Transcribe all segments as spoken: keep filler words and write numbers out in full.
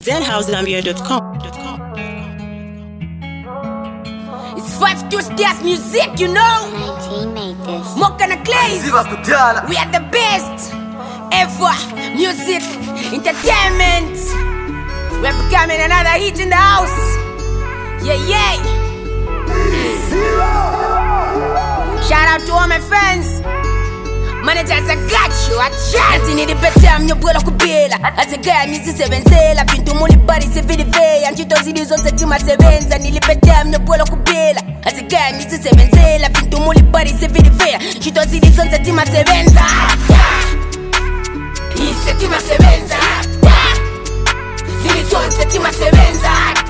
zen house gambia dot com. It's five Tuesdays music, you know. nineteen made this. Mokana Clays. Ziva Kudala. We are the best ever. Music, entertainment. We're becoming another hit in the house. Yeah, yeah. Shout out to all my fans. Managers, I got you. I chat in the better. I'm your brother Kubela. As a guy, I'm Missus Seven Sela. Been to Muli Body, Seven Day. And you don't see this on the team at Sevens. And the better, I'm your brother Kubela. As a guy, I'm Missus Seven Sela. Been to Muli Body, Seven Day. You don't see this on the team at Sevens. He's the team at Sevens. This one's the team at Sevens.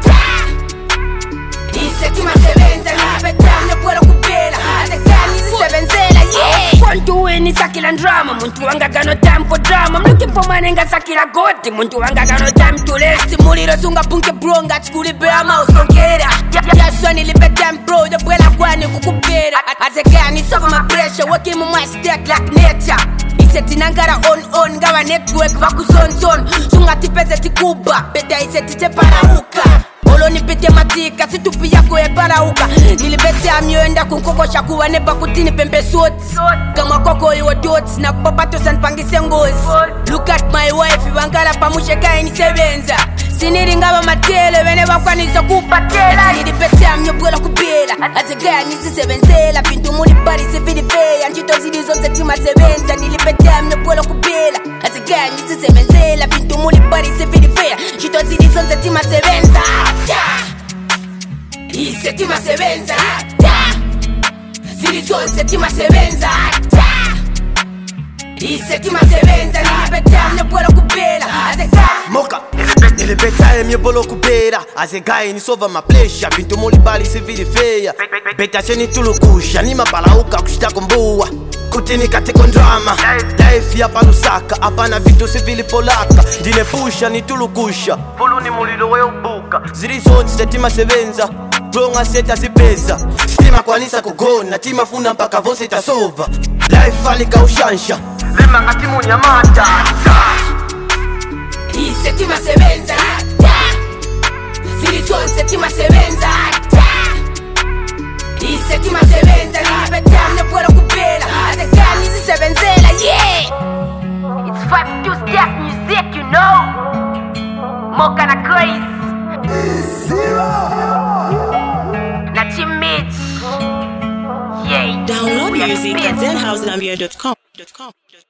He's the team at Sevens. And the better, I'm your brother Kubela. As a guy, I'm Missus Seven Sela. Yeah. Want to win is a killer drama. Muntu wanga got no time for drama. I'm looking for my nigga sakila goti. Muntu wanga got no time to rest. Muliro sunga punke bro nga skuli bear mouse on kera. Ya sonny libe time bro. The bwela kwani kukubera. As a guy ni suffer my pressure. Working on my stack like nature. Iseti nangara on on. Gawa network baku son son. Sunga tipeze tikuba. Beta iseti te parauka. Olo nipite matika, situpi yako e parauka. Nilibete amyoenda kunkokosha kuwa neba kutini pembe soti. Kama koko iwo dots na kupapato sanpangise ngozi. Look at my wife, iwangala pamushe kai ni sevenza. Siniri ngaba matele, wene wakwanizo kupatela. Nilibete amyobwela kubela. As a guy, Missus Seven Sela. Pintu muli bari se vidi fea. Anjito zidi zonse tima sevenza. Nilibete amyobwela kubela. As a guy, Missus Seven Sela. Pintu muli bari se vidi fea. Anjito zidi zonse tima sevenza. Ise tima sevenza. Zili zonse tima sevenza. Ise tima sevenza. Nilibete amyobwela kubela. As a guy Moka Nilibeta emyebolo kubera. As a guy ni sova ma pleasure. Bintu muli bali se vidi feya. Beta cheni tulukusha. Ni mapalauka kushita kumbuwa. Kutini kateko drama. Life ya palusaka. Apana vitu sivili polaka. Dine pusha ni tulukusha. Pulu ni mulilo we ubuka. Zili zonse se tima sevenza. Bronga seta zipeza. Stima kwanisa kugona. Tima funa mpaka vose tasova. Life alika ushansha. Lema ngati munyamata. Ise tima sevenza. Zili zonse tima sevenza. Ise tima sevenza. Nilibete amyobwela kubela. As a guy, Missus Seven Sela. Yeah. It's five Tuesdays music, you know. Mokana Clays. Nachi Mitch. Yeah. Download We are music the at best. zen house gambia dot com.